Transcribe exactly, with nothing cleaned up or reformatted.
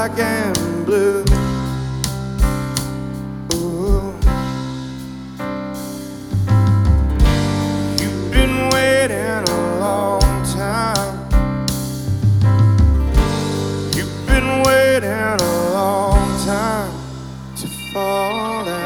black and blue. Ooh. You've been waiting a long time. You've been waiting a long time to fall out.